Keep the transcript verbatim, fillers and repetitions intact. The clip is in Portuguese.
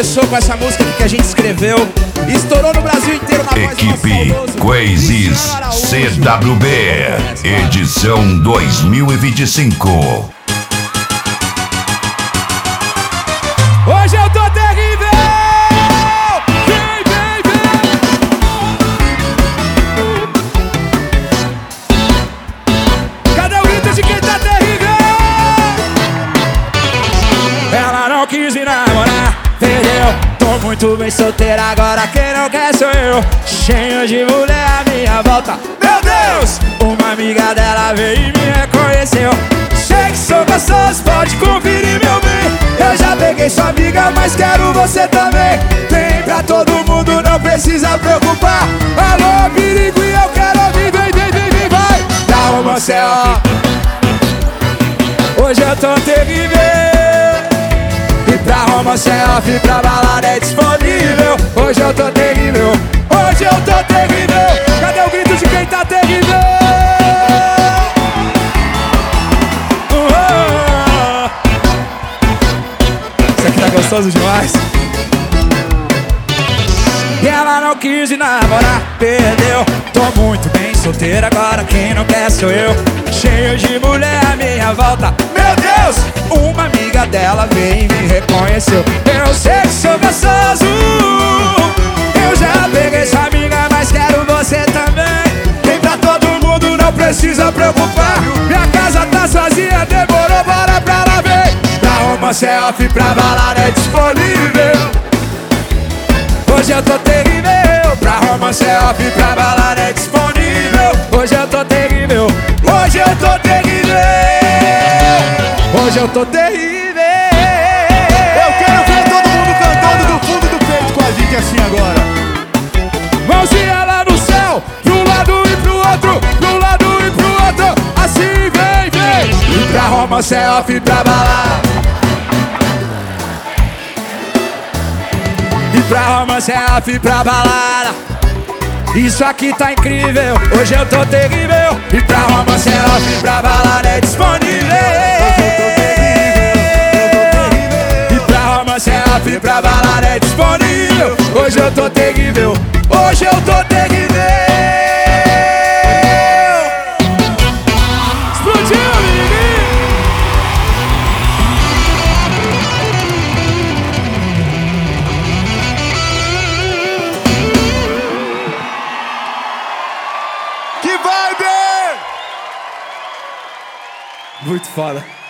começou com essa música que a gente escreveu e estourou no Brasil inteiro na voz do nosso Equipe saudoso Quazes Cristiano Araújo. C W B, edição dois mil e vinte e cinco. Hoje eu tô terrível! Vem, vem, vem! Cadê o grito de quem tá terrível? Ela não quis me namorar, perdeu. Tô muito bem solteira agora, quem não quer sou eu. Cheio de mulher à minha volta. Meu Deus! Uma amiga dela veio e me reconheceu. Sei que sou gostoso, pode conferir meu bem. Eu já peguei sua amiga, mas quero você também. Vem pra todo mundo, não precisa preocupar. Alô, perigo, e eu quero ouvir. Vem, vem, vem, vem, vai. Dá uma selfie. Hoje eu tô terrível. E pra Roma selfie, pra balada é disponível. Hoje eu tô terrível. Hoje eu tô terrível. Cadê o grito de quem tá terrível? Isso aqui tá gostoso demais. E ela não quis me namorar, perdeu. Tô muito bem solteira agora, quem não quer sou eu. Cheio de mulher à minha volta. Meu Deus! Uma amiga dela veio e me reconheceu. Eu sei que sou gostoso. Eu já peguei sua amiga, mas quero você também. Vem pra todo mundo, não precisa preocupar. Minha casa tá sozinha, demorou, bora pra lá, vem. Uma selfie pra balada é disponível. Hoje eu tô terrível. Pra Roma selfie pra balada é disponível. Hoje eu tô terrível. Hoje eu tô terrível. Hoje eu tô terrível. Eu quero ver todo mundo cantando do fundo do peito com a gente assim agora. Mãozinha lá no céu, pro lado e pro outro, pro lado e pro outro. Assim vem, vem. E pra Roma selfie pra balada. E pra Roma selfie pra balada. Isso aqui tá incrível. Hoje eu tô terrível. E pra Roma selfie pra balada é disponível. E pra Roma selfie pra balada é disponível. Hoje eu tô terrível. Hoje eu tô terrível. Explodiu, menino. Que vibe! Muito foda.